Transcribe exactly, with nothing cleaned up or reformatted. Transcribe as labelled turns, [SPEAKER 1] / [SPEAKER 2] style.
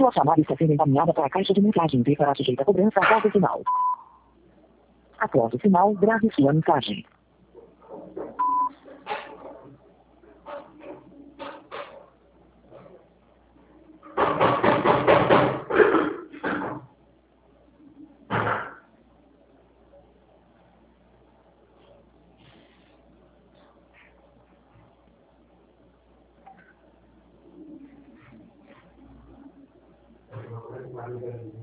[SPEAKER 1] Sua chamada está sendo encaminhada para a caixa de mensagem e será sujeita a cobrança após o sinal. Após o sinal, grave sua mensagem.
[SPEAKER 2] Thank you.